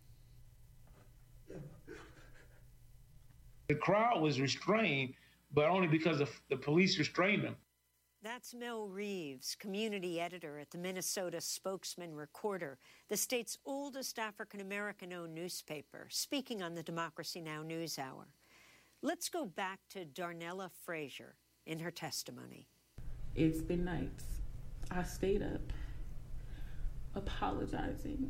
The crowd was restrained, but only because the police restrained them. That's Mel Reeves, community editor at the Minnesota Spokesman Recorder, the state's oldest African-American-owned newspaper, speaking on the Democracy Now! News Hour. Let's go back to Darnella Frazier in her testimony. It's been nights. I stayed up apologizing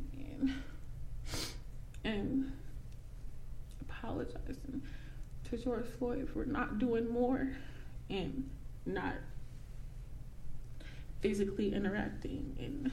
and apologizing to George Floyd for not doing more and not physically interacting and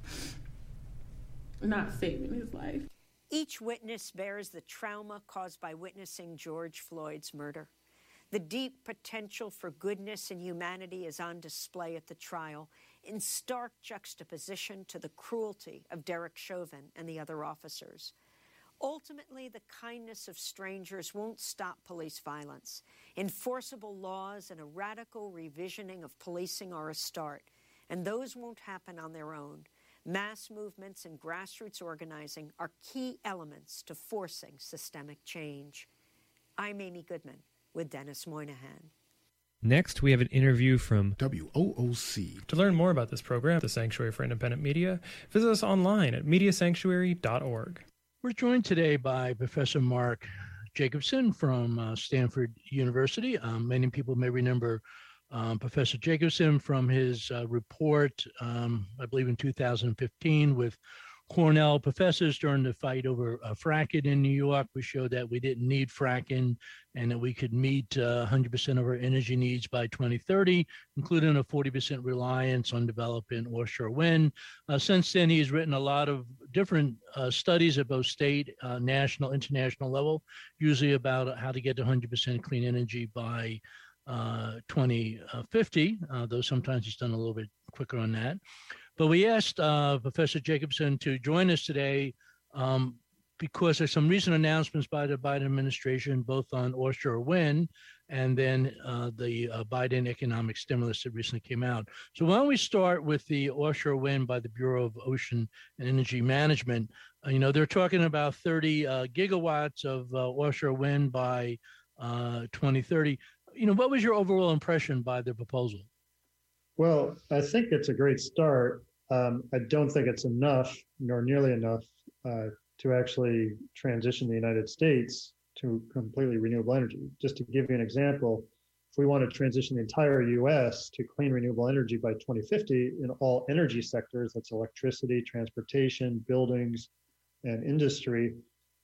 not saving his life. Each witness bears the trauma caused by witnessing George Floyd's murder. The deep potential for goodness and humanity is on display at the trial, in stark juxtaposition to the cruelty of Derek Chauvin and the other officers. Ultimately, the kindness of strangers won't stop police violence. Enforceable laws and a radical revisioning of policing are a start, and those won't happen on their own. Mass movements and grassroots organizing are key elements to forcing systemic change. I'm Amy Goodman with Dennis Moynihan. Next, we have an interview from WOOC. To learn more about this program, the Sanctuary for Independent Media, visit us online at mediasanctuary.org. We're joined today by Professor Mark Jacobson from Stanford University. Many people may remember Professor Jacobson from his report, I believe in 2015, with Cornell professors during the fight over fracking in New York. We showed that we didn't need fracking and that we could meet 100% of our energy needs by 2030, including a 40% reliance on developing offshore wind. Since then, he's written a lot of different studies at both state, national, international level, usually about how to get to 100% clean energy by 2050, though sometimes he's done a little bit quicker on that. But we asked Professor Jacobson to join us today because there's some recent announcements by the Biden administration, both on offshore wind and then the Biden economic stimulus that recently came out. So why don't we start with the offshore wind by the Bureau of Ocean and Energy Management? They're talking about 30 gigawatts of offshore wind by 2030. What was your overall impression by the proposal? Well, I think it's a great start. I don't think it's enough, nor nearly enough, to actually transition the United States to completely renewable energy. Just to give you an example, if we want to transition the entire US to clean renewable energy by 2050 in all energy sectors, that's electricity, transportation, buildings, and industry,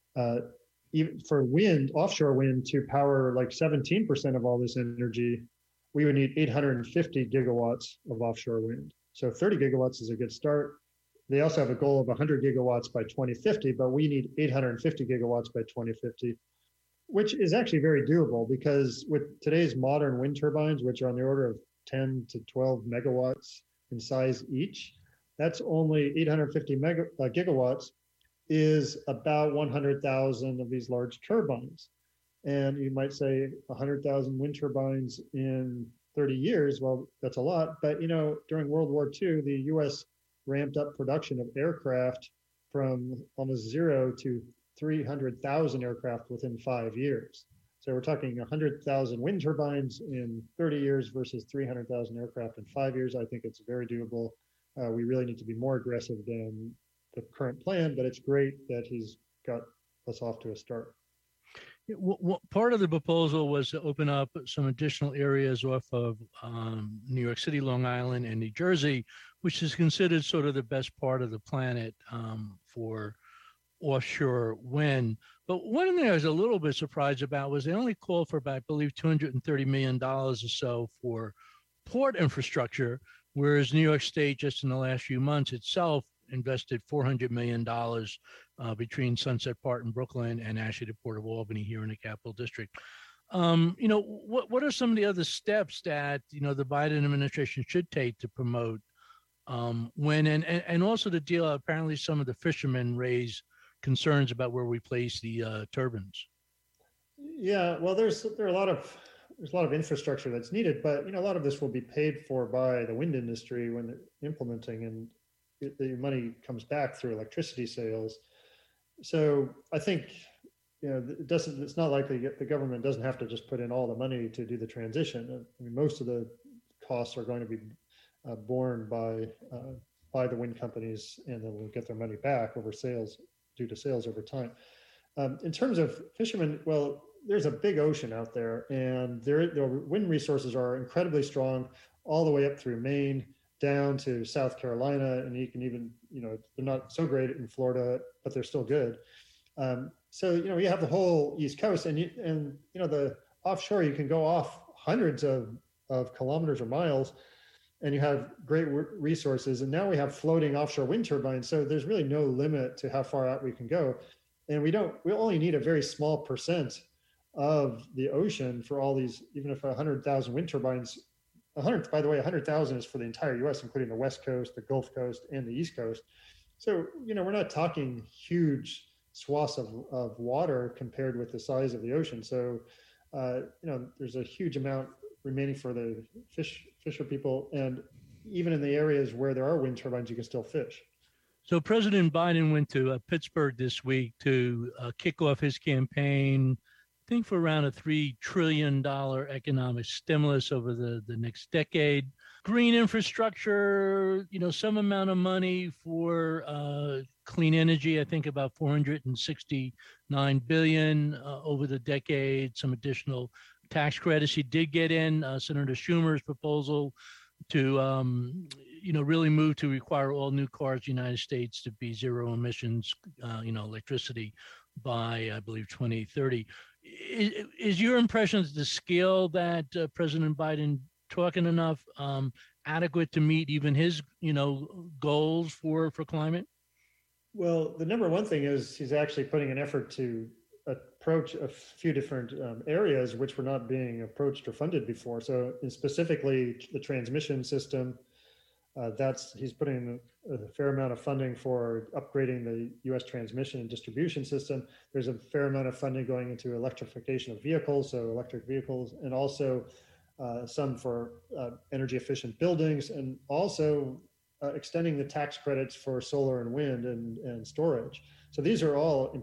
even for wind, offshore wind, to power like 17% of all this energy, we would need 850 gigawatts of offshore wind. So 30 gigawatts is a good start. They also have a goal of 100 gigawatts by 2050, but we need 850 gigawatts by 2050, which is actually very doable because with today's modern wind turbines, which are on the order of 10 to 12 megawatts in size each, that's only 850 gigawatts is about 100,000 of these large turbines. And you might say 100,000 wind turbines in 30 years, well, that's a lot. But, during World War II, the US ramped up production of aircraft from almost zero to 300,000 aircraft within 5 years. So we're talking 100,000 wind turbines in 30 years versus 300,000 aircraft in 5 years. I think it's very doable. We really need to be more aggressive than the current plan, but it's great that he's got us off to a start. Part of the proposal was to open up some additional areas off of New York City, Long Island, and New Jersey, which is considered sort of the best part of the planet for offshore wind. But one thing I was a little bit surprised about was they only called for about, I believe, $230 million or so for port infrastructure, whereas New York State, just in the last few months itself, invested $400 million between Sunset Park in Brooklyn and actually the Port of Albany here in the Capital District. What are some of the other steps that the Biden administration should take to promote wind and also to deal? Apparently, some of the fishermen raise concerns about where we place the turbines. Yeah, well, there's a lot of infrastructure that's needed, but a lot of this will be paid for by the wind industry when they're implementing, and the money comes back through electricity sales. So I think it's not likely the government doesn't have to just put in all the money to do the transition. I mean, most of the costs are going to be borne by the wind companies, and then we'll get their money back over sales due to sales over time. In terms of fishermen, well, there's a big ocean out there, and the wind resources are incredibly strong all the way up through Maine, down to South Carolina, and you can even, they're not so great in Florida, but they're still good. So, you have the whole East Coast, and the offshore, you can go off hundreds of kilometers or miles, and you have great resources. And now we have floating offshore wind turbines, so there's really no limit to how far out we can go. And we only need a very small percent of the ocean for all these, even if 100,000 wind turbines. 100,000 is for the entire U.S., including the West Coast, the Gulf Coast, and the East Coast. So, we're not talking huge swaths of water compared with the size of the ocean. So, there's a huge amount remaining for the fisher people. And even in the areas where there are wind turbines, you can still fish. So President Biden went to Pittsburgh this week to kick off his campaign, I think for around a $3 trillion economic stimulus over the next decade. Green infrastructure, some amount of money for clean energy, I think about $469 billion over the decade, some additional tax credits. He did get in Senator Schumer's proposal to, really move to require all new cars in the United States to be zero emissions, electricity by, I believe, 2030. Is your impression that the scale that President Biden talking enough adequate to meet even his, goals for climate? Well, the number one thing is he's actually putting an effort to approach a few different areas which were not being approached or funded before. So specifically the transmission system, He's putting a fair amount of funding for upgrading the U.S. transmission and distribution system. There's a fair amount of funding going into electrification of vehicles, so electric vehicles, and also some for energy efficient buildings, and also extending the tax credits for solar and wind and storage. So these are all